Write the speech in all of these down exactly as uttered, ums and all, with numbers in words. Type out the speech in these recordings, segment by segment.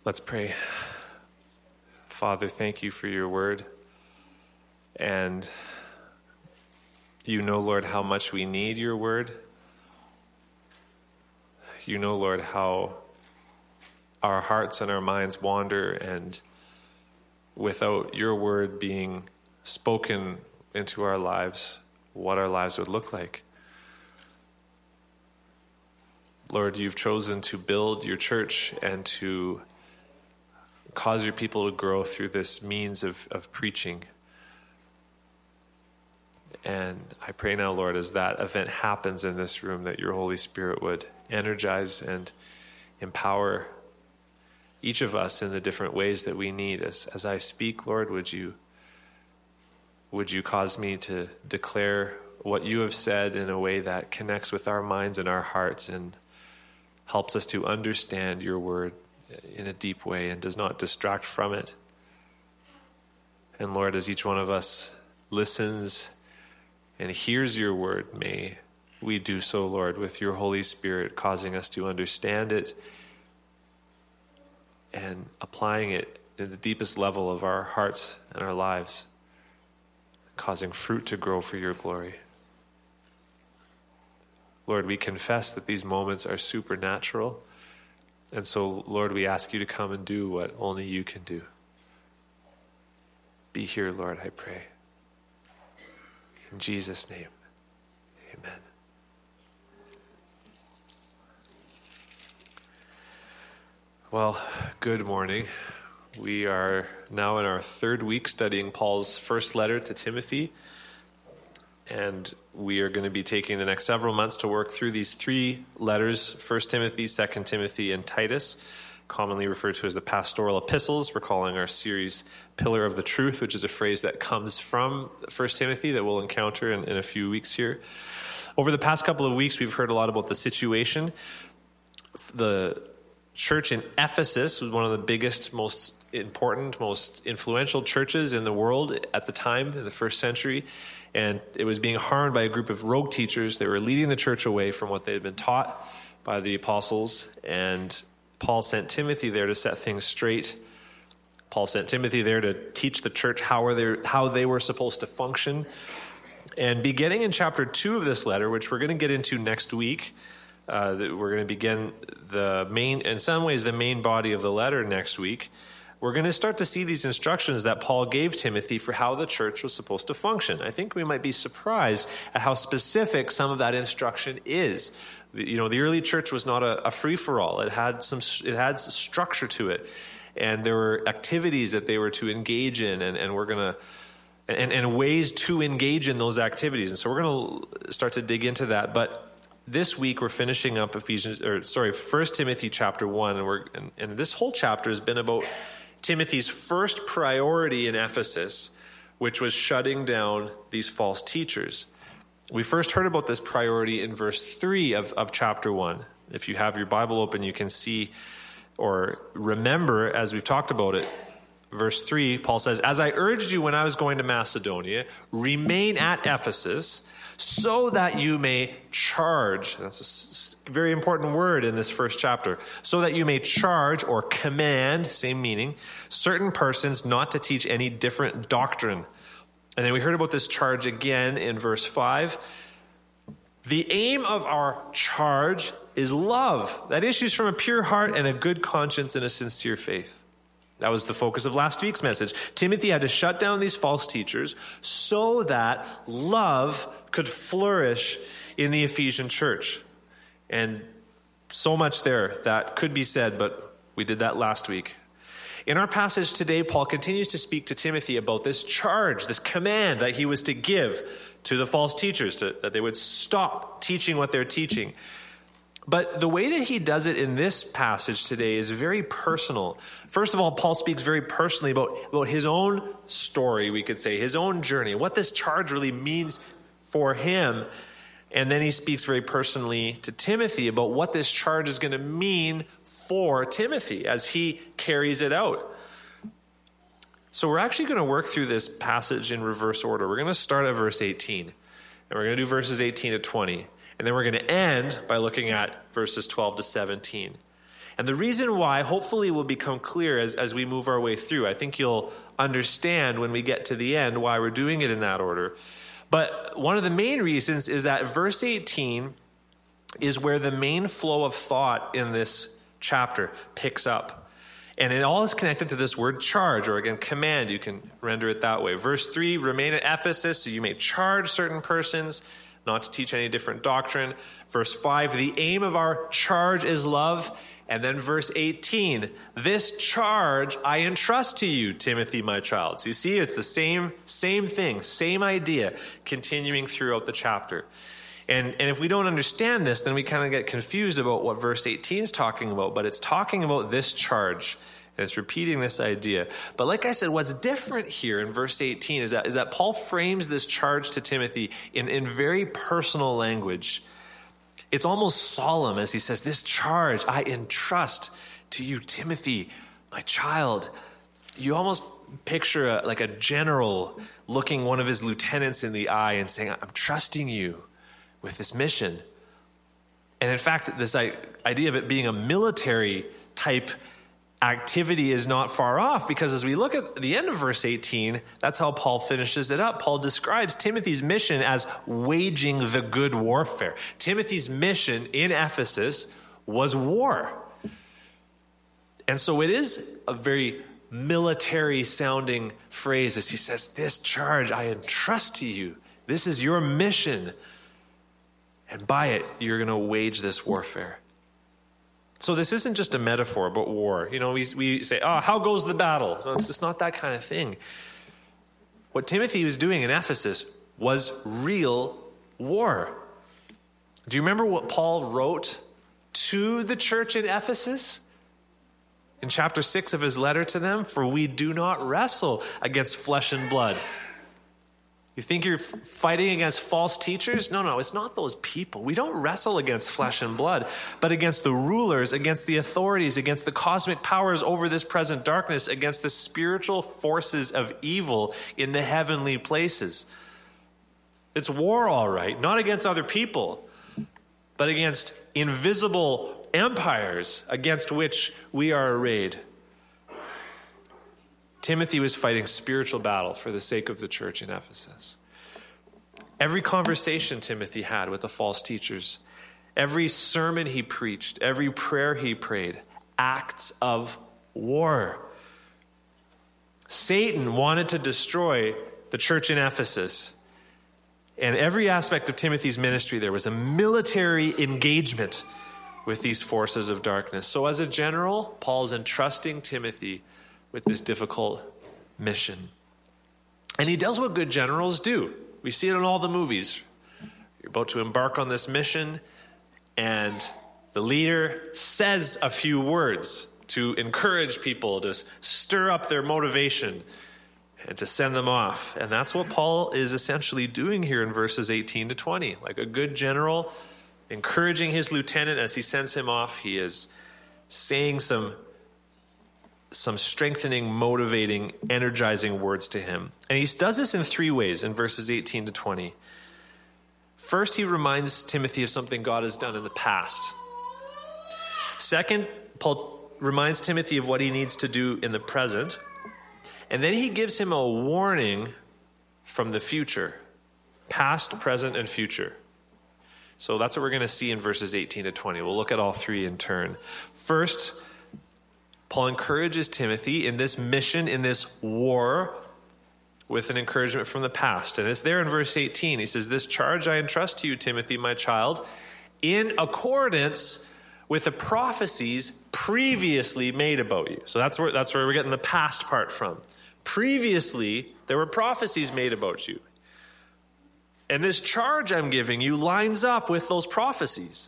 Let's pray. Father, thank you for your word. And you know, Lord, how much we need your word. You know, Lord, how our hearts and our minds wander, and without your word being spoken into our lives, what our lives would look like. Lord, you've chosen to build your church and to cause your people to grow through this means of, of preaching. And I pray now, Lord, as that event happens in this room, that your Holy Spirit would energize and empower each of us in the different ways that we need. As, as I speak, Lord, would you, would you cause me to declare what you have said in a way that connects with our minds and our hearts and helps us to understand your word in a deep way and does not distract from it. And Lord, as each one of us listens and hears your word, may we do so, Lord, with your Holy Spirit causing us to understand it and applying it in the deepest level of our hearts and our lives, causing fruit to grow for your glory. Lord, we confess that these moments are supernatural. And so, Lord, we ask you to come and do what only you can do. Be here, Lord, I pray. In Jesus' name, amen. Well, good morning. We are now in our third week studying Paul's first letter to Timothy. And we are going to be taking the next several months to work through these three letters, First Timothy, Second Timothy, and Titus, commonly referred to as the pastoral epistles. We're calling our series Pillar of the Truth, which is a phrase that comes from First Timothy that we'll encounter in, in a few weeks here. Over the past couple of weeks, we've heard a lot about the situation. The church in Ephesus was one of the biggest, most important, most influential churches in the world at the time, in the first century. And it was being harmed by a group of rogue teachers. They were leading the church away from what they had been taught by the apostles. And Paul sent Timothy there to set things straight. Paul sent Timothy there to teach the church how, are they, how they were supposed to function. And beginning in chapter two of this letter, which we're going to get into next week, uh, we're going to begin the main, in some ways, the main body of the letter next week. We're going to start to see these instructions that Paul gave Timothy for how the church was supposed to function. I think we might be surprised at how specific some of that instruction is. You know, the early church was not a, a free-for-all. It had some, it had structure to it. And there were activities that they were to engage in, and, and we're going to, and, and ways to engage in those activities. And so we're going to start to dig into that. But this week we're finishing up Ephesians, or sorry, First Timothy chapter one, and we're, and, and this whole chapter has been about Timothy's first priority in Ephesus, which was shutting down these false teachers. We first heard about this priority in verse three of, of chapter one. If you have your Bible open, you can see or remember, as we've talked about it, verse three, Paul says, "As I urged you when I was going to Macedonia, remain at Ephesus, so that you may charge," that's a very important word in this first chapter, "so that you may charge," or command, same meaning, "certain persons not to teach any different doctrine." And then we heard about this charge again in verse five. "The aim of our charge is love that issues from a pure heart and a good conscience and a sincere faith." That was the focus of last week's message. Timothy had to shut down these false teachers so that love could flourish in the Ephesian church. And so much there that could be said, but we did that last week. In our passage today, Paul continues to speak to Timothy about this charge, this command that he was to give to the false teachers, to, that they would stop teaching what they're teaching. But the way that he does it in this passage today is very personal. First of all, Paul speaks very personally about, about his own story, we could say, his own journey, what this charge really means for him. And then he speaks very personally to Timothy about what this charge is going to mean for Timothy as he carries it out. So we're actually going to work through this passage in reverse order. We're going to start at verse eighteen, and we're going to do verses eighteen to twenty. And then we're going to end by looking at verses twelve to seventeen. And the reason why, hopefully, will become clear as, as we move our way through. I think you'll understand when we get to the end why we're doing it in that order. But one of the main reasons is that verse eighteen is where the main flow of thought in this chapter picks up. And it all is connected to this word charge, or again, command. You can render it that way. Verse three, remain at Ephesus, so you may charge certain persons not to teach any different doctrine. Verse five, the aim of our charge is love. And then verse eighteen, this charge I entrust to you, Timothy, my child. So you see, it's the same, same thing, same idea, continuing throughout the chapter. And, and if we don't understand this, then we kind of get confused about what verse eighteen is talking about. But it's talking about this charge, and it's repeating this idea. But like I said, what's different here in verse eighteen is that, is that Paul frames this charge to Timothy in, in very personal language. It's almost solemn as he says, this charge I entrust to you, Timothy, my child. You almost picture a, like a general looking one of his lieutenants in the eye and saying, I'm trusting you with this mission. And in fact, this idea of it being a military type activity is not far off, because as we look at the end of verse eighteen, that's how Paul finishes it up. Paul describes Timothy's mission as waging the good warfare. Timothy's mission in Ephesus was war. And so it is a very military sounding phrase as he says, this charge I entrust to you. This is your mission. And by it, you're going to wage this warfare. So this isn't just a metaphor about war. You know, we, we say, oh, how goes the battle? No, it's just not that kind of thing. What Timothy was doing in Ephesus was real war. Do you remember what Paul wrote to the church in Ephesus? In chapter six of his letter to them, for we do not wrestle against flesh and blood. You think you're fighting against false teachers? No, no, it's not those people. We don't wrestle against flesh and blood, but against the rulers, against the authorities, against the cosmic powers over this present darkness, against the spiritual forces of evil in the heavenly places. It's war, all right, not against other people, but against invisible empires against which we are arrayed. Timothy was fighting spiritual battle for the sake of the church in Ephesus. Every conversation Timothy had with the false teachers, every sermon he preached, every prayer he prayed, acts of war. Satan wanted to destroy the church in Ephesus. And every aspect of Timothy's ministry, there was a military engagement with these forces of darkness. So as a general, Paul's entrusting Timothy with this difficult mission. And he does what good generals do. We see it in all the movies. You're about to embark on this mission, and the leader says a few words to encourage people, to stir up their motivation, and to send them off. And that's what Paul is essentially doing here in verses eighteen to twenty. Like a good general, encouraging his lieutenant as he sends him off, he is saying some some strengthening, motivating, energizing words to him. And he does this in three ways in verses eighteen to twenty. First, he reminds Timothy of something God has done in the past. Second, Paul reminds Timothy of what he needs to do in the present. And then he gives him a warning from the future, past, present, and future. So that's what we're going to see in verses eighteen to twenty. We'll look at all three in turn. First, Paul encourages Timothy in this mission, in this war, with an encouragement from the past. And it's there in verse eighteen. He says, this charge I entrust to you, Timothy, my child, in accordance with the prophecies previously made about you. So that's where, that's where we're getting the past part from. Previously, there were prophecies made about you. And this charge I'm giving you lines up with those prophecies.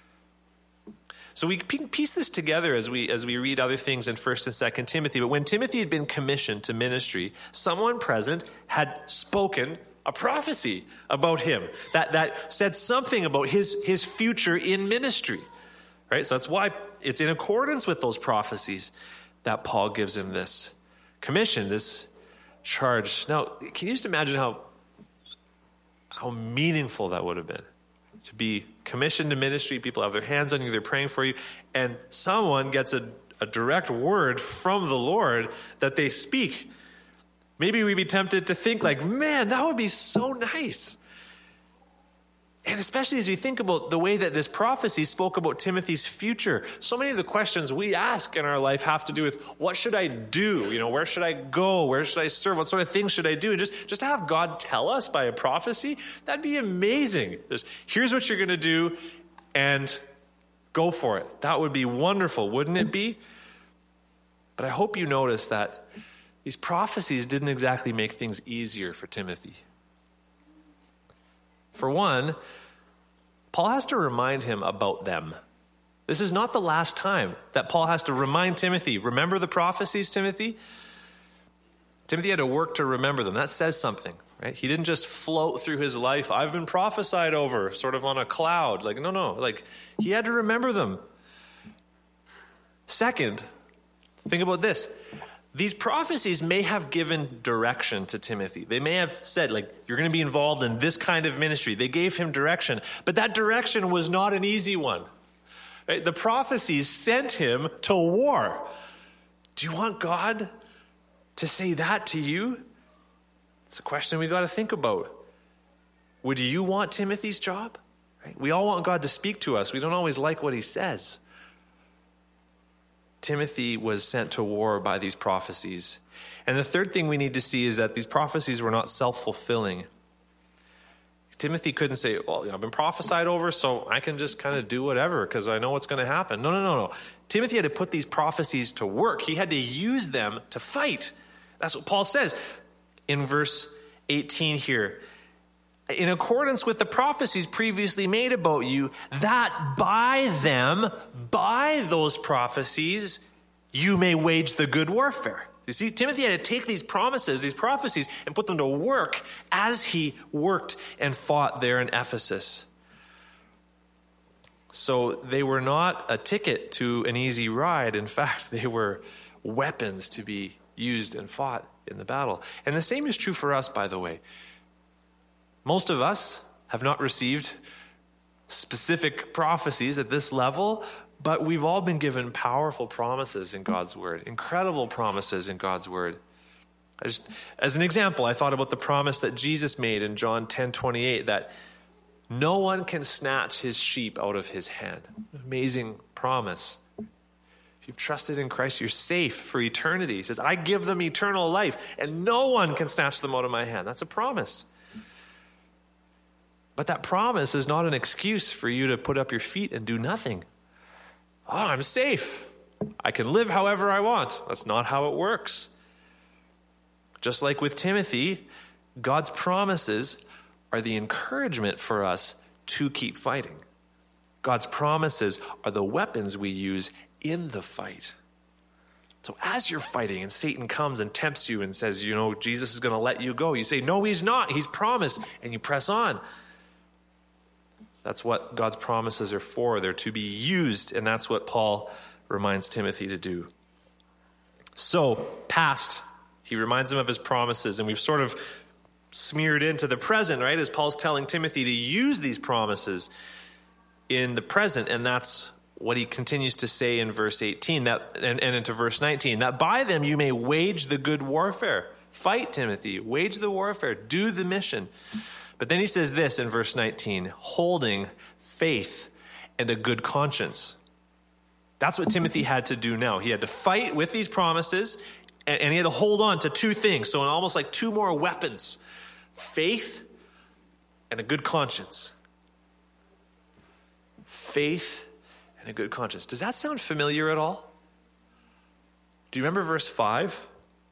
So we piece this together as we as we read other things in First and Second Timothy. But when Timothy had been commissioned to ministry, someone present had spoken a prophecy about him that, that said something about his, his future in ministry. Right? So that's why it's in accordance with those prophecies that Paul gives him this commission, this charge. Now, can you just imagine how, how meaningful that would have been? to be commissioned to ministry. People have their hands on you, they're praying for you, and someone gets a, a direct word from the Lord that they speak. Maybe we'd be tempted to think like, man, that would be so nice. And especially as you think about the way that this prophecy spoke about Timothy's future, so many of the questions we ask in our life have to do with, what should I do? You know, where should I go? Where should I serve? What sort of things should I do? And just, just to have God tell us by a prophecy, that'd be amazing. Just, here's what you're going to do, and go for it. That would be wonderful, wouldn't it be? But I hope you notice that these prophecies didn't exactly make things easier for Timothy. For one, Paul has to remind him about them. This is not the last time that Paul has to remind Timothy, remember the prophecies, Timothy? Timothy had to work to remember them. That says something, right? He didn't just float through his life, I've been prophesied over, sort of on a cloud. Like, no, no, like he had to remember them. Second, think about this. These prophecies may have given direction to Timothy. They may have said, like, you're going to be involved in this kind of ministry. They gave him direction, but that direction was not an easy one. Right? The prophecies sent him to war. Do you want God to say that to you? It's a question we got to think about. Would you want Timothy's job? Right? We all want God to speak to us. We don't always like what he says. Timothy was sent to war by these prophecies. And the third thing we need to see is that these prophecies were not self-fulfilling. Timothy couldn't say, well, you know, I've been prophesied over, so I can just kind of do whatever because I know what's going to happen. No, no, no, no. Timothy had to put these prophecies to work. He had to use them to fight. That's what Paul says in verse eighteen here. In accordance with the prophecies previously made about you, that by them, by those prophecies, you may wage the good warfare. You see, Timothy had to take these promises, these prophecies, and put them to work as he worked and fought there in Ephesus. So they were not a ticket to an easy ride. In fact, they were weapons to be used and fought in the battle. And the same is true for us, by the way. Most of us have not received specific prophecies at this level, but we've all been given powerful promises in God's word, incredible promises in God's word. I just, as an example, I thought about the promise that Jesus made in John ten twenty-eight, that no one can snatch his sheep out of his hand. Amazing promise. If you've trusted in Christ, you're safe for eternity. He says, I give them eternal life, and no one can snatch them out of my hand. That's a promise. But that promise is not an excuse for you to put up your feet and do nothing. Oh, I'm safe. I can live however I want. That's not how it works. Just like with Timothy, God's promises are the encouragement for us to keep fighting. God's promises are the weapons we use in the fight. So as you're fighting and Satan comes and tempts you and says, you know, Jesus is going to let you go, you say, no, he's not. He's promised. And you press on. That's what God's promises are for. They're to be used, and that's what Paul reminds Timothy to do. So, past, he reminds him of his promises, and we've sort of smeared into the present, right? As Paul's telling Timothy to use these promises in the present, and that's what he continues to say in verse eighteen that, and, and into verse nineteen, that by them you may wage the good warfare. Fight, Timothy. Wage the warfare. Do the mission. But then he says this in verse nineteen, holding faith and a good conscience. That's what Timothy had to do now. He had to fight with these promises, and, and he had to hold on to two things. So almost like two more weapons, faith and a good conscience. Faith and a good conscience. Does that sound familiar at all? Do you remember verse five?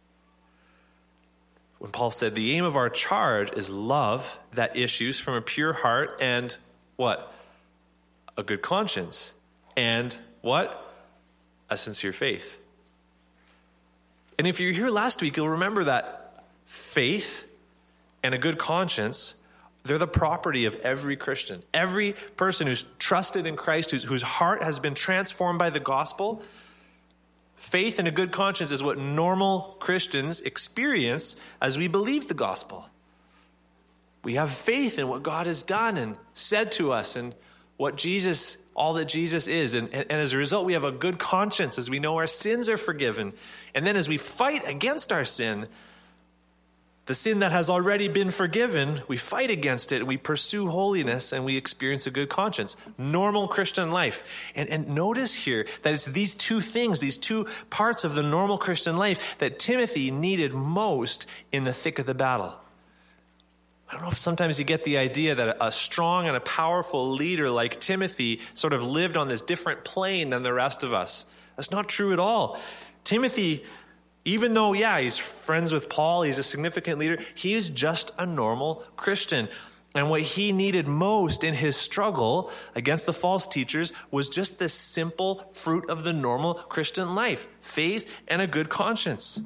When Paul said, the aim of our charge is love that issues from a pure heart and what? A good conscience. And what? A sincere faith. And if you're here last week, you'll remember that faith and a good conscience, they're the property of every Christian. Every person who's trusted in Christ, whose, whose heart has been transformed by the gospel. Faith and a good conscience is what normal Christians experience as we believe the gospel. We have faith in what God has done and said to us and what Jesus, all that Jesus is. And, and, and as a result, we have a good conscience as we know our sins are forgiven. And then as we fight against our sin, the sin that has already been forgiven, we fight against it, we pursue holiness, and we experience a good conscience. Normal Christian life. And, and notice here that it's these two things, these two parts of the normal Christian life that Timothy needed most in the thick of the battle. I don't know if sometimes you get the idea that a strong and a powerful leader like Timothy sort of lived on this different plane than the rest of us. That's not true at all. Timothy, even though, yeah, he's friends with Paul, he's a significant leader, he is just a normal Christian. And what he needed most in his struggle against the false teachers was just this simple fruit of the normal Christian life, faith and a good conscience.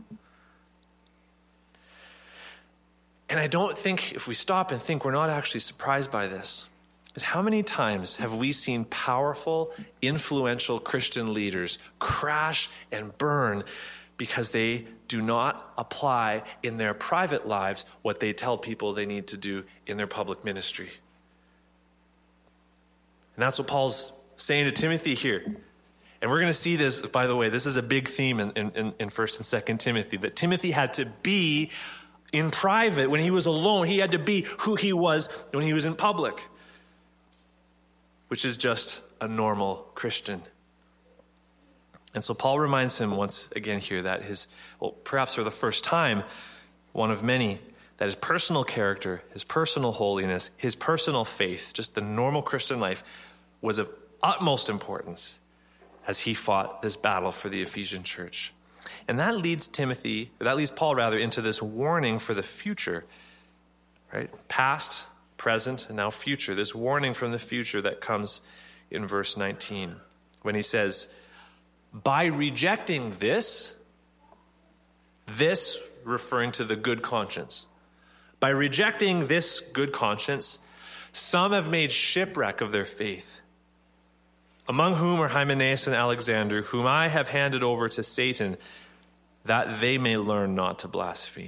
And I don't think, if we stop and think, we're not actually surprised by this, is how many times have we seen powerful, influential Christian leaders crash and burn because they do not apply in their private lives what they tell people they need to do in their public ministry. And that's what Paul's saying to Timothy here. And we're going to see this, by the way, this is a big theme in, in, in First and Second Timothy, that Timothy had to be in private. When he was alone, he had to be who he was when he was in public, which is just a normal Christian. And so Paul reminds him once again here that his, well, perhaps for the first time, one of many, that his personal character, his personal holiness, his personal faith, just the normal Christian life, was of utmost importance as he fought this battle for the Ephesian church. And that leads Timothy, or that leads Paul rather, into this warning for the future, right? Past, present, and now future. This warning from the future that comes in verse nineteen, when he says, by rejecting this, this referring to the good conscience, by rejecting this good conscience, some have made shipwreck of their faith, among whom are Hymenaeus and Alexander, whom I have handed over to Satan, that they may learn not to blaspheme.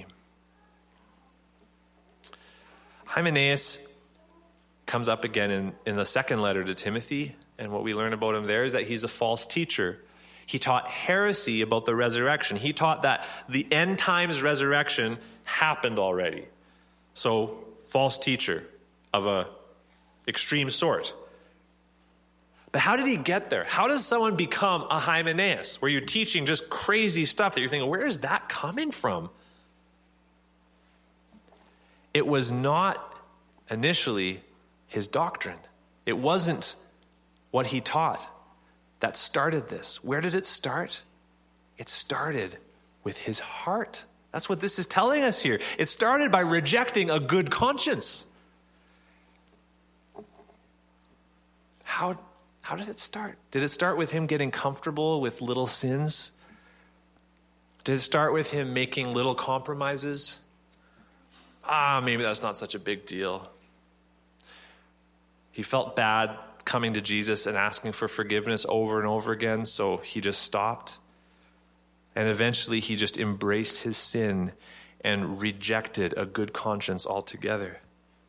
Hymenaeus comes up again in, in the second letter to Timothy, and what we learn about him there is that he's a false teacher. He taught heresy about the resurrection. He taught that the end times resurrection happened already. So, false teacher of a extreme sort. But how did he get there? How does someone become a Hymenaeus, where you're teaching just crazy stuff that you're thinking, where is that coming from? It was not initially his doctrine. It wasn't what he taught that started this. Where did it start? It started with his heart. That's what this is telling us here. It started by rejecting a good conscience. How How did it start? Did it start with him getting comfortable with little sins? Did it start with him making little compromises? Ah, maybe that's not such a big deal. He felt bad coming to Jesus and asking for forgiveness over and over again, so he just stopped. And eventually he just embraced his sin and rejected a good conscience altogether.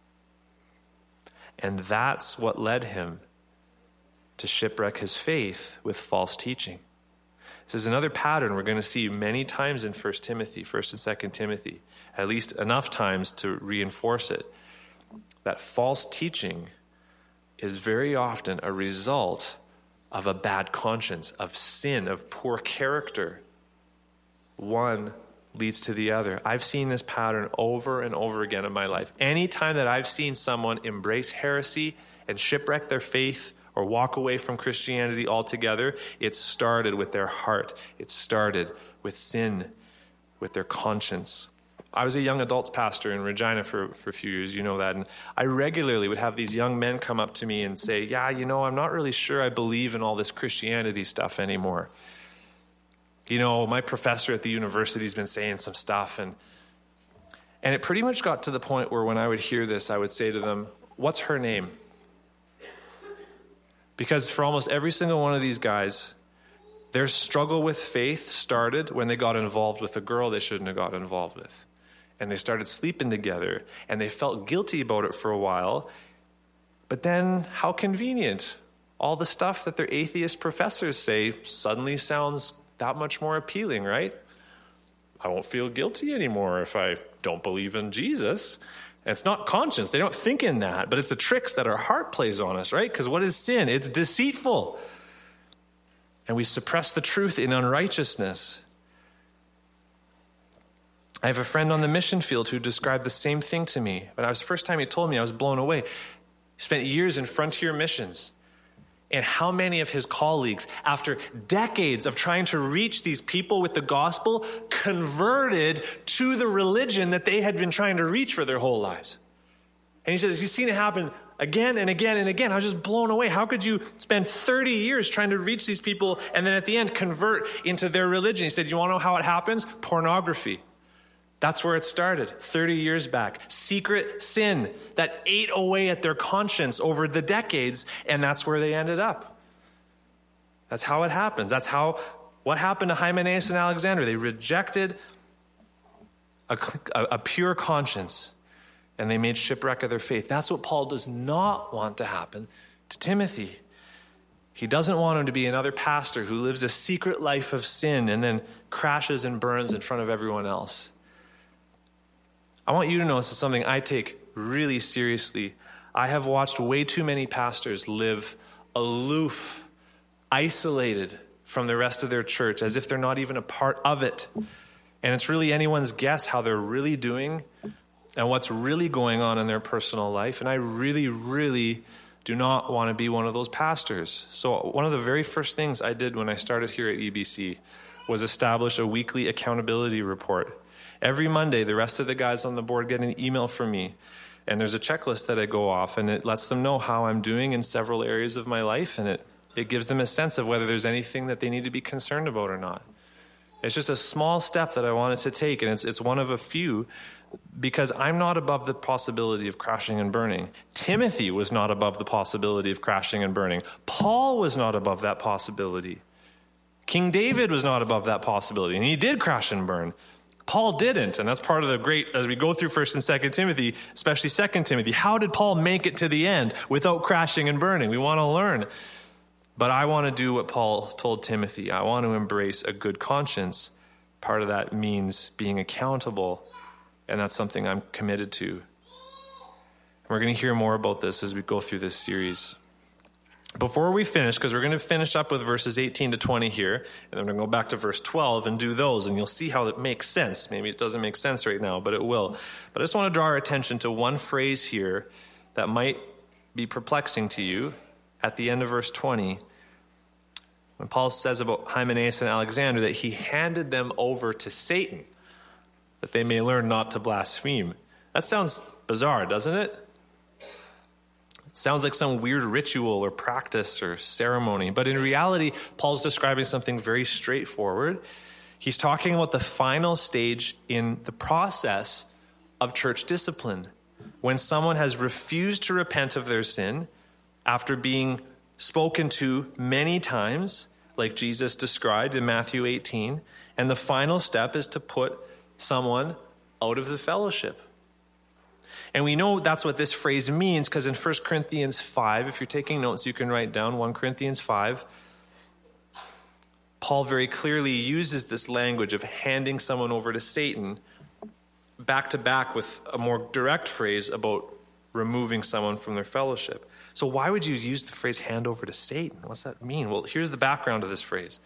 And that's what led him to shipwreck his faith with false teaching. This is another pattern we're going to see many times in First Timothy, First and Second Timothy, at least enough times to reinforce it, that false teaching is very often a result of a bad conscience, of sin, of poor character. One leads to the other. I've seen this pattern over and over again in my life. Anytime that I've seen someone embrace heresy and shipwreck their faith or walk away from Christianity altogether, it started with their heart. It started with sin, with their conscience. I was a young adults pastor in Regina for, for a few years, you know that, and I regularly would have these young men come up to me and say, yeah, you know, I'm not really sure I believe in all this Christianity stuff anymore. You know, my professor at the university's been saying some stuff, and and it pretty much got to the point where when I would hear this, I would say to them, what's her name? Because for almost every single one of these guys, their struggle with faith started when they got involved with a girl they shouldn't have got involved with. and they started sleeping together, and they felt guilty about it for a while. But then, how convenient. All the stuff that their atheist professors say suddenly sounds that much more appealing, right? I won't feel guilty anymore if I don't believe in Jesus. And it's not conscience. They don't think in that, but it's the tricks that our heart plays on us, right? Because what is sin? It's deceitful. And we suppress the truth in unrighteousness. I have a friend on the mission field who described the same thing to me. But I was, the first time he told me, I was blown away. He spent years in frontier missions. And how many of his colleagues, after decades of trying to reach these people with the gospel, converted to the religion that they had been trying to reach for their whole lives? And he says he's seen it happen again and again and again. I was just blown away. How could you spend thirty years trying to reach these people and then at the end convert into their religion? He said, you want to know how it happens? Pornography. That's where it started, thirty years back. Secret sin that ate away at their conscience over the decades, and that's where they ended up. That's how it happens. That's how, what happened to Hymenaeus and Alexander. They rejected a, a, a pure conscience, and they made shipwreck of their faith. That's what Paul does not want to happen to Timothy. He doesn't want him to be another pastor who lives a secret life of sin and then crashes and burns in front of everyone else. I want you to know this is something I take really seriously. I have watched way too many pastors live aloof, isolated from the rest of their church, as if they're not even a part of it. And it's really anyone's guess how they're really doing and what's really going on in their personal life. And I really, really do not want to be one of those pastors. So one of the very first things I did when I started here at E B C was establish a weekly accountability report. Every Monday, the rest of the guys on the board get an email from me, and there's a checklist that I go off, and it lets them know how I'm doing in several areas of my life, and it, it gives them a sense of whether there's anything that they need to be concerned about or not. It's just a small step that I wanted to take, and it's it's one of a few, because I'm not above the possibility of crashing and burning. Timothy was not above the possibility of crashing and burning. Paul was not above that possibility. King David was not above that possibility, and he did crash and burn. Paul didn't, and that's part of the great, as we go through First and Second Timothy, especially Second Timothy, how did Paul make it to the end without crashing and burning? We want to learn. But I want to do what Paul told Timothy. I want to embrace a good conscience. Part of that means being accountable, and that's something I'm committed to. And we're going to hear more about this as we go through this series. Before we finish, because we're going to finish up with verses eighteen to twenty here, and then we're going to go back to verse twelve and do those, and you'll see how it makes sense. Maybe it doesn't make sense right now, but it will. But I just want to draw our attention to one phrase here that might be perplexing to you at the end of verse twenty, when Paul says about Hymenaeus and Alexander that he handed them over to Satan, that they may learn not to blaspheme. That sounds bizarre, doesn't it? Sounds like some weird ritual or practice or ceremony. But in reality, Paul's describing something very straightforward. He's talking about the final stage in the process of church discipline. When someone has refused to repent of their sin after being spoken to many times, like Jesus described in Matthew eighteen, and the final step is to put someone out of the fellowship. And we know that's what this phrase means because in First Corinthians five, if you're taking notes, you can write down First Corinthians five. Paul very clearly uses this language of handing someone over to Satan back to back with a more direct phrase about removing someone from their fellowship. So why would you use the phrase hand over to Satan? What's that mean? Well, here's the background of this phrase.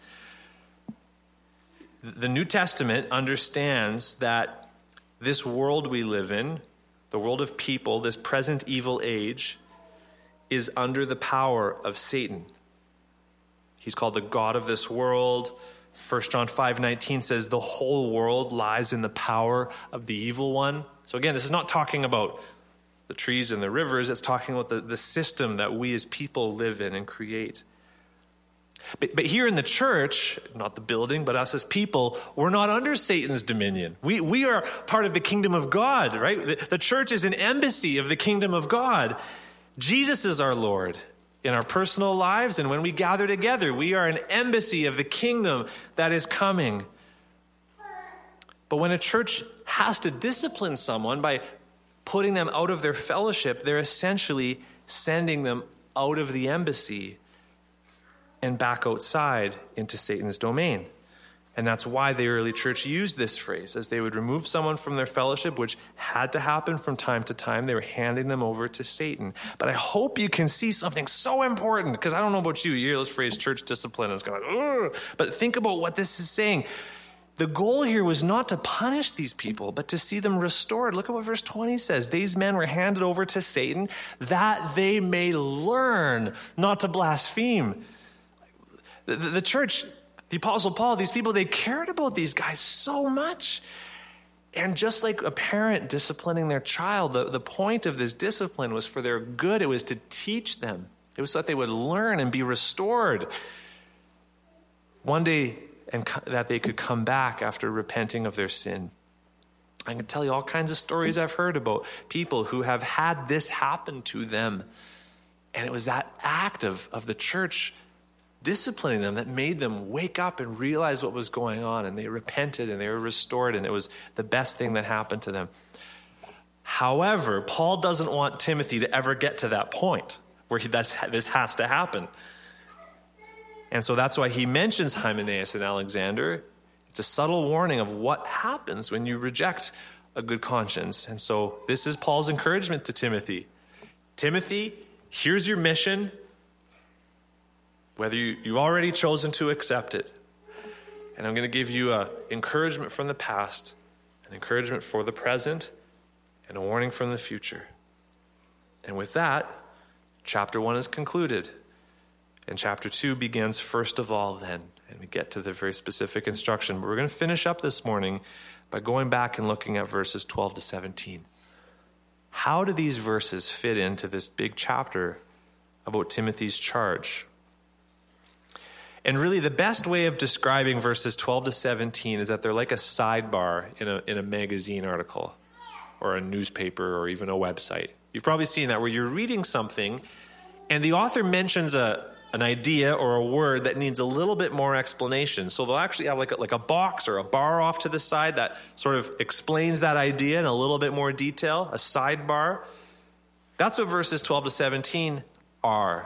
The New Testament understands that this world we live in, the world of people, this present evil age, is under the power of Satan. He's called the God of this world. First John five nineteen says the whole world lies in the power of the evil one. So again, this is not talking about the trees and the rivers. It's talking about the, the system that we as people live in and create. But, but here in the church, not the building, but us as people, we're not under Satan's dominion. We we are part of the kingdom of God, right? The, the church is an embassy of the kingdom of God. Jesus is our Lord in our personal lives, and when we gather together, we are an embassy of the kingdom that is coming. But when a church has to discipline someone by putting them out of their fellowship, they're essentially sending them out of the embassy and back outside into Satan's domain. And that's why the early church used this phrase. As they would remove someone from their fellowship, which had to happen from time to time, they were handing them over to Satan. But I hope you can see something so important, because I don't know about you, you hear this phrase, church discipline, and it's kind of like, ugh. But think about what this is saying. The goal here was not to punish these people, but to see them restored. Look at what verse twenty says. These men were handed over to Satan that they may learn not to blaspheme. The, the, the church, the Apostle Paul, these people, they cared about these guys so much. And just like a parent disciplining their child, the, the point of this discipline was for their good. It was to teach them. It was so that they would learn and be restored. One day, and that they could come back after repenting of their sin. I can tell you all kinds of stories I've heard about people who have had this happen to them. And it was that act of, of the church disciplining them that made them wake up and realize what was going on. And they repented and they were restored. And it was the best thing that happened to them. However, Paul doesn't want Timothy to ever get to that point where he, that's, this has to happen. And so that's why he mentions Hymenaeus and Alexander. It's a subtle warning of what happens when you reject a good conscience. And so this is Paul's encouragement to Timothy. Timothy, here's your mission, whether you, you've already chosen to accept it. And I'm going to give you an encouragement from the past, an encouragement for the present, and a warning from the future. And with that, chapter one is concluded. And chapter two begins first of all then. And we get to the very specific instruction. But we're going to finish up this morning by going back and looking at verses twelve to seventeen. How do these verses fit into this big chapter about Timothy's charge? And really the best way of describing verses twelve to seventeen is that they're like a sidebar in a, in a magazine article or a newspaper or even a website. You've probably seen that where you're reading something and the author mentions a an idea or a word that needs a little bit more explanation. So they'll actually have like a, like a box or a bar off to the side that sort of explains that idea in a little bit more detail, a sidebar. That's what verses twelve to seventeen are.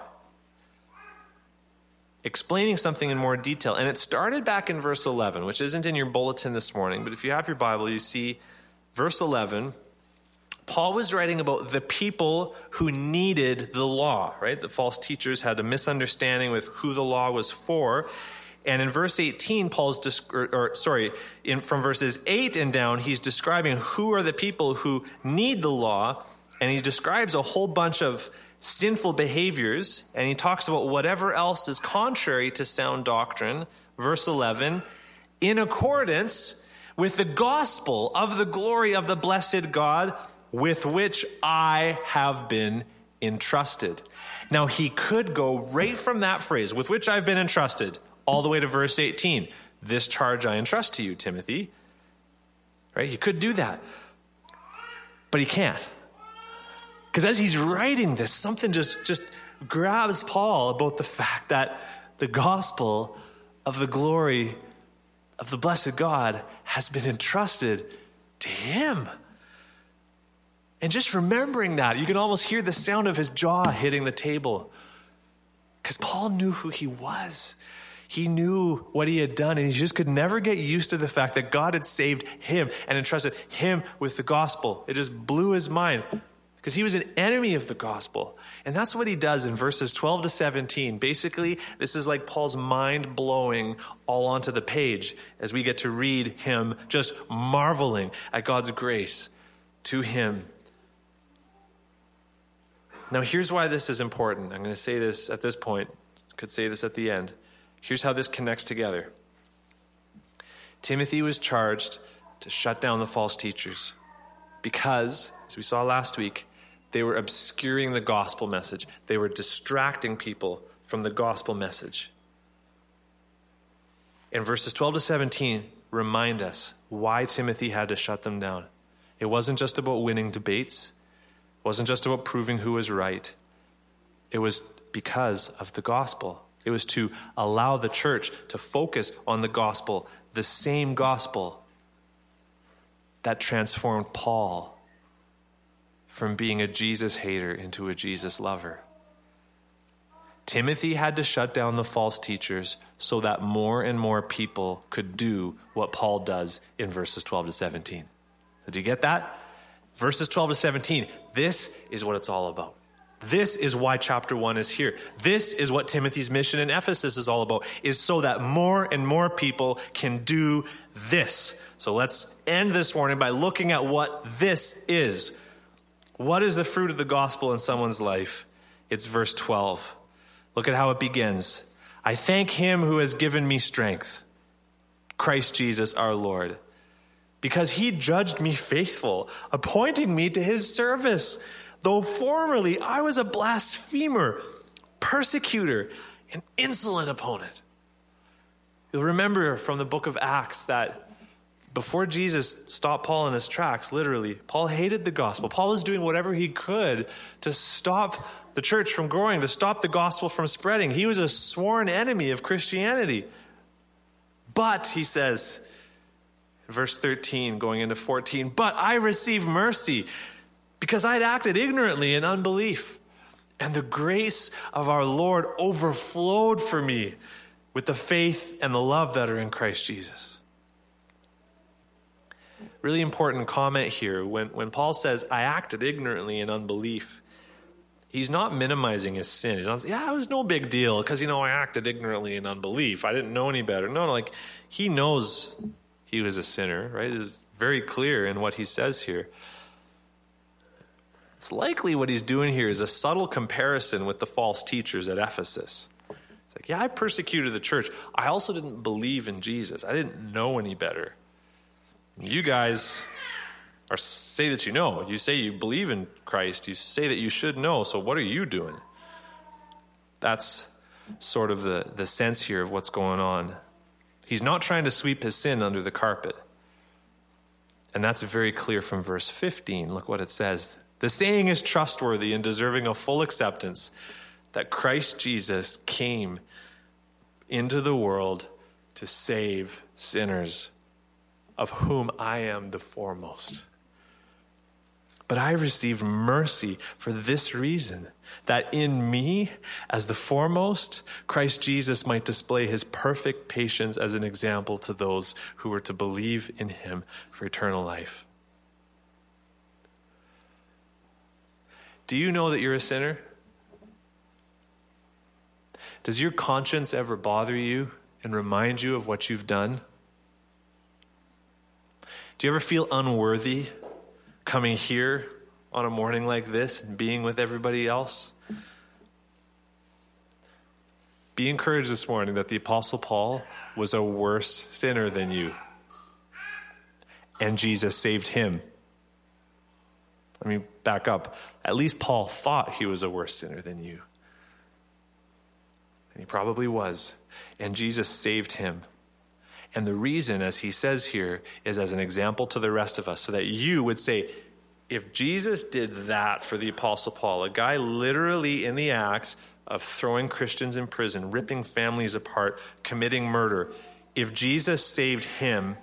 Explaining something in more detail. And it started back in verse eleven, which isn't in your bulletin this morning, but if you have your Bible, you see verse eleven. Paul was writing about the people who needed the law, right? The false teachers had a misunderstanding with who the law was for. And in verse eighteen, Paul's, disc- or, or sorry, in, from verses eight and down, he's describing who are the people who need the law. And he describes a whole bunch of sinful behaviors. And he talks about whatever else is contrary to sound doctrine. Verse eleven, in accordance with the gospel of the glory of the blessed God, with which I have been entrusted. Now, he could go right from that phrase, with which I've been entrusted, all the way to verse eighteen. This charge I entrust to you, Timothy. Right? He could do that. But he can't. Because as he's writing this, something just, just grabs Paul about the fact that the gospel of the glory of the blessed God has been entrusted to him. And just remembering that, you can almost hear the sound of his jaw hitting the table. Because Paul knew who he was. He knew what he had done, and he just could never get used to the fact that God had saved him and entrusted him with the gospel. It just blew his mind because he was an enemy of the gospel. And that's what he does in verses twelve to seventeen. Basically, this is like Paul's mind blowing all onto the page as we get to read him just marveling at God's grace to him. Now, here's why this is important. I'm going to say this at this point. Could say this at the end. Here's how this connects together. Timothy was charged to shut down the false teachers because, as we saw last week, they were obscuring the gospel message. They were distracting people from the gospel message. And verses twelve to seventeen remind us why Timothy had to shut them down. It wasn't just about winning debates. It wasn't just about proving who was right. It was because of the gospel. It was to allow the church to focus on the gospel, the same gospel that transformed Paul from being a Jesus hater into a Jesus lover. Timothy had to shut down the false teachers so that more and more people could do what Paul does in verses twelve to seventeen. So do you get that? Verses twelve to seventeen, this is what it's all about. This is why chapter one is here. This is what Timothy's mission in Ephesus is all about, is so that more and more people can do this. So let's end this morning by looking at what this is. What is the fruit of the gospel in someone's life? It's verse twelve. Look at how it begins. I thank him who has given me strength, Christ Jesus our Lord, because he judged me faithful, appointing me to his service. Though formerly I was a blasphemer, persecutor, an insolent opponent. You'll remember from the book of Acts that before Jesus stopped Paul in his tracks, literally, Paul hated the gospel. Paul was doing whatever he could to stop the church from growing, to stop the gospel from spreading. He was a sworn enemy of Christianity. But, he says, verse thirteen, going into fourteen, but I received mercy because I had acted ignorantly in unbelief. And the grace of our Lord overflowed for me with the faith and the love that are in Christ Jesus. Really important comment here. When, when Paul says, I acted ignorantly in unbelief, he's not minimizing his sin. He's not saying, yeah, it was no big deal because, you know, I acted ignorantly in unbelief. I didn't know any better. No, no, like he knows he was a sinner, right? This is very clear in what he says here. It's likely what he's doing here is a subtle comparison with the false teachers at Ephesus. It's like, yeah, I persecuted the church. I also didn't believe in Jesus. I didn't know any better. You guys are say that you know. You say you believe in Christ. You say that you should know. So what are you doing? That's sort of the, the sense here of what's going on. He's not trying to sweep his sin under the carpet. And that's very clear from verse fifteen. Look what it says. The saying is trustworthy and deserving of full acceptance that Christ Jesus came into the world to save sinners, of whom I am the foremost. But I received mercy for this reason, that in me, as the foremost, Christ Jesus might display his perfect patience as an example to those who were to believe in him for eternal life. Do you know that you're a sinner? Does your conscience ever bother you and remind you of what you've done? Do you ever feel unworthy coming here on a morning like this and being with everybody else? Be encouraged this morning that the Apostle Paul was a worse sinner than you. And Jesus saved him. Let me back up. At least Paul thought he was a worse sinner than you. And he probably was. And Jesus saved him. And the reason, as he says here, is as an example to the rest of us, so that you would say, if Jesus did that for the Apostle Paul, a guy literally in the act of throwing Christians in prison, ripping families apart, committing murder, if Jesus saved him,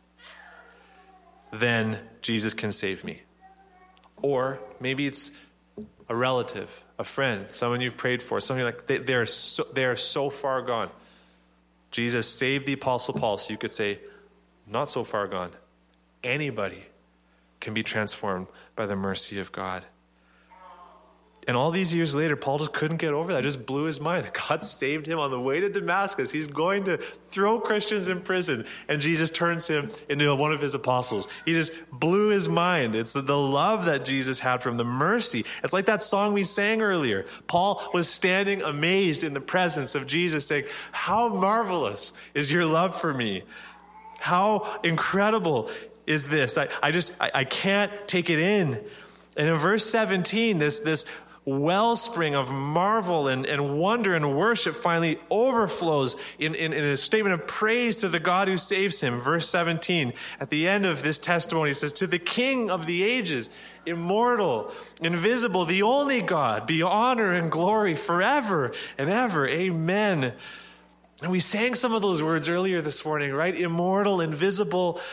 then Jesus can save me. Or maybe it's a relative, a friend, someone you've prayed for, something like they, they are so, they are so far gone. Jesus saved the Apostle Paul, so you could say, not so far gone. Anybody can be transformed by the mercy of God. And all these years later, Paul just couldn't get over that. It just blew his mind. God saved him on the way to Damascus. He's going to throw Christians in prison, and Jesus turns him into one of his apostles. He just blew his mind. It's the, the love that Jesus had for him, the mercy. It's like that song we sang earlier. Paul was standing amazed in the presence of Jesus, saying, how marvelous is your love for me? How incredible is this? I, I just, I, I can't take it in. And in verse seventeen, this, this wellspring of marvel and, and wonder and worship finally overflows in, in, in a statement of praise to the God who saves him. Verse seventeen, at the end of this testimony, it says, to the King of the ages, immortal, invisible, the only God, be honor and glory forever and ever. Amen. And we sang some of those words earlier this morning, right? Immortal, invisible,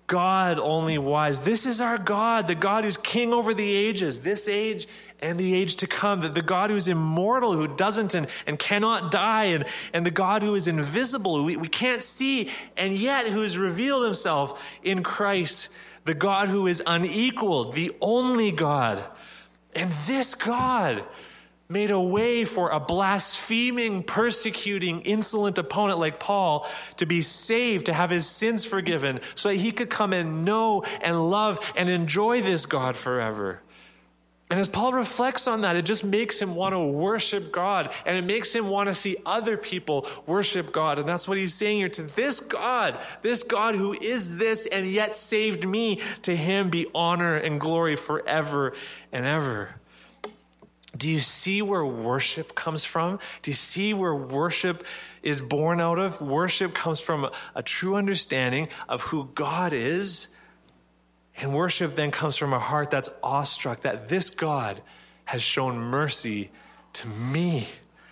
God only wise. This is our God, the God who's king over the ages, this age and the age to come, the, the God who's immortal, who doesn't and, and cannot die, and, and the God who is invisible, who we, we can't see, and yet who has revealed himself in Christ, the God who is unequaled, the only God. And this God made a way for a blaspheming, persecuting, insolent opponent like Paul to be saved, to have his sins forgiven, so that he could come and know and love and enjoy this God forever. And as Paul reflects on that, it just makes him want to worship God, and it makes him want to see other people worship God. And that's what he's saying here. To this God, this God who is this and yet saved me, to him be honor and glory forever and ever. Do you see where worship comes from? Do you see where worship is born out of? Worship comes from a, a true understanding of who God is. And worship then comes from a heart that's awestruck that this God has shown mercy to me.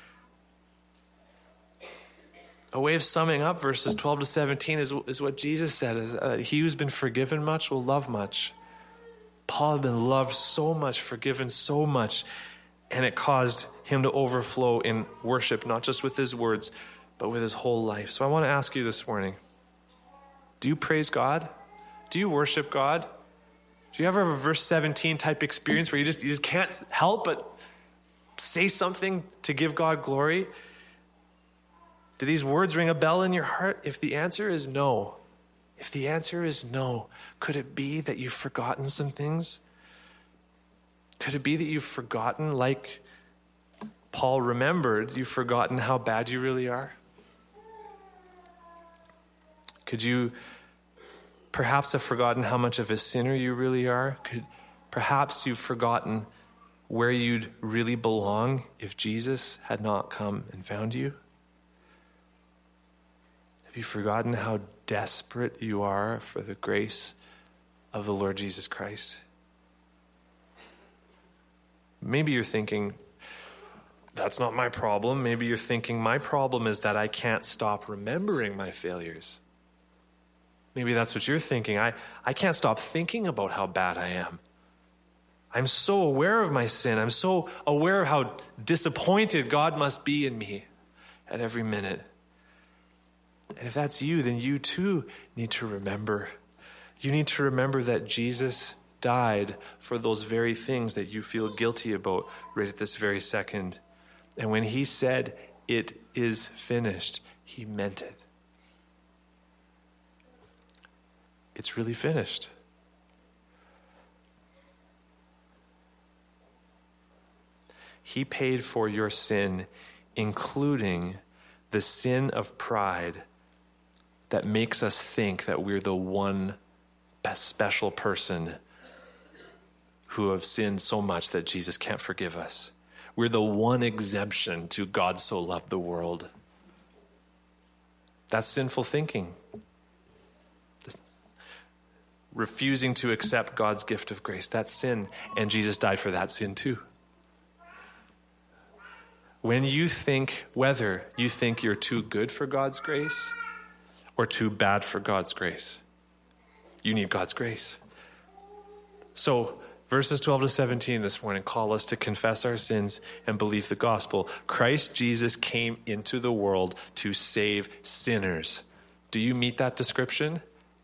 A way of summing up verses twelve to seventeen is, is what Jesus said, is, uh, he who's been forgiven much will love much. Paul had been loved so much, forgiven so much, and it caused him to overflow in worship, not just with his words, but with his whole life. So I want to ask you this morning, do you praise God? Do you worship God? Do you ever have a verse seventeen type experience where you just, you just can't help but say something to give God glory? Do these words ring a bell in your heart? If the answer is no, if the answer is no, could it be that you've forgotten some things? Could it be that you've forgotten, like Paul remembered, you've forgotten how bad you really are? Could you perhaps have forgotten how much of a sinner you really are? Could perhaps you've forgotten where you'd really belong if Jesus had not come and found you? Have you forgotten how desperate you are for the grace of the Lord Jesus Christ? Maybe you're thinking, that's not my problem. Maybe you're thinking, my problem is that I can't stop remembering my failures. Maybe that's what you're thinking. I, I can't stop thinking about how bad I am. I'm so aware of my sin. I'm so aware of how disappointed God must be in me at every minute. And if that's you, then you too need to remember. You need to remember that Jesus died for those very things that you feel guilty about right at this very second. And when he said, "It is finished," he meant it. It's really finished. He paid for your sin, including the sin of pride that makes us think that we're the one best special person who have sinned so much that Jesus can't forgive us. We're the one exemption to God so loved the world. That's sinful thinking. Refusing to accept God's gift of grace. That's sin. And Jesus died for that sin too. When you think, whether you think you're too good for God's grace or too bad for God's grace, you need God's grace. So, verses twelve to seventeen this morning call us to confess our sins and believe the gospel. Christ Jesus came into the world to save sinners. Do you meet that description?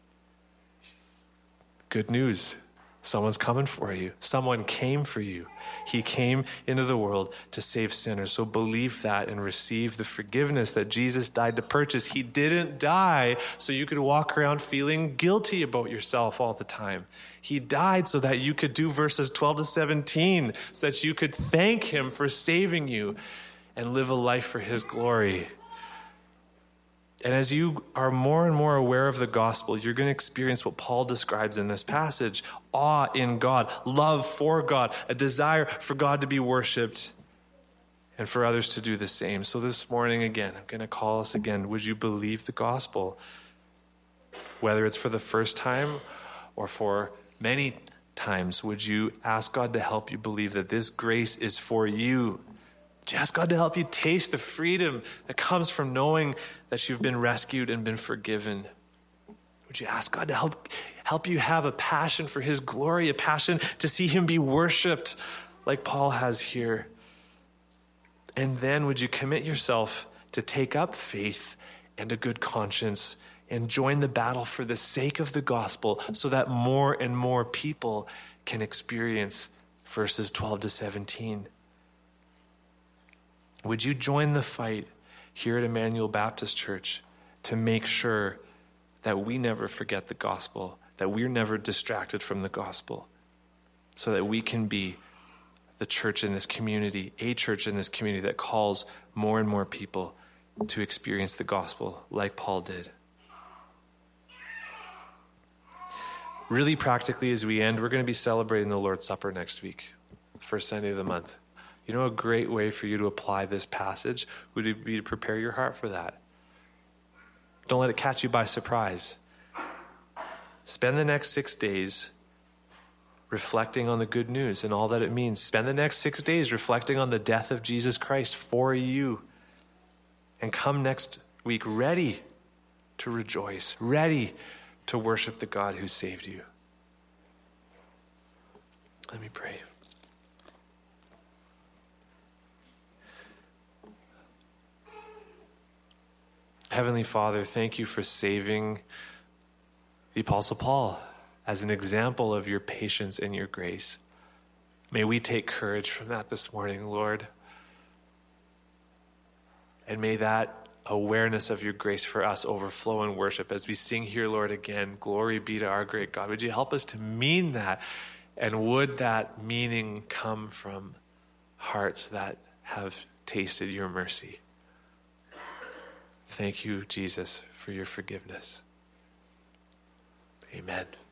Good news. Someone's coming for you. Someone came for you. He came into the world to save sinners. So believe that and receive the forgiveness that Jesus died to purchase. He didn't die so you could walk around feeling guilty about yourself all the time. He died so that you could do verses twelve to seventeen, so that you could thank him for saving you and live a life for his glory. And as you are more and more aware of the gospel, you're going to experience what Paul describes in this passage: awe in God, love for God, a desire for God to be worshiped and for others to do the same. So this morning, again, I'm going to call us again. Would you believe the gospel? Whether it's for the first time or for many times, would you ask God to help you believe that this grace is for you? Would you ask God to help you taste the freedom that comes from knowing that you've been rescued and been forgiven? Would you ask God to help, help you have a passion for his glory, a passion to see him be worshiped like Paul has here? And then would you commit yourself to take up faith and a good conscience and join the battle for the sake of the gospel so that more and more people can experience verses twelve to seventeen? Would you join the fight here at Emmanuel Baptist Church to make sure that we never forget the gospel, that we're never distracted from the gospel, so that we can be the church in this community, a church in this community that calls more and more people to experience the gospel like Paul did? Really practically, as we end, we're going to be celebrating the Lord's Supper next week, first Sunday of the month. You know, a great way for you to apply this passage would be to prepare your heart for that. Don't let it catch you by surprise. Spend the next six days reflecting on the good news and all that it means. Spend the next six days reflecting on the death of Jesus Christ for you. And come next week ready to rejoice, ready to worship the God who saved you. Let me pray. Heavenly Father, thank you for saving the Apostle Paul as an example of your patience and your grace. May we take courage from that this morning, Lord. And may that awareness of your grace for us overflow in worship as we sing here, Lord, again, glory be to our great God. Would you help us to mean that? And would that meaning come from hearts that have tasted your mercy? Thank you, Jesus, for your forgiveness. Amen.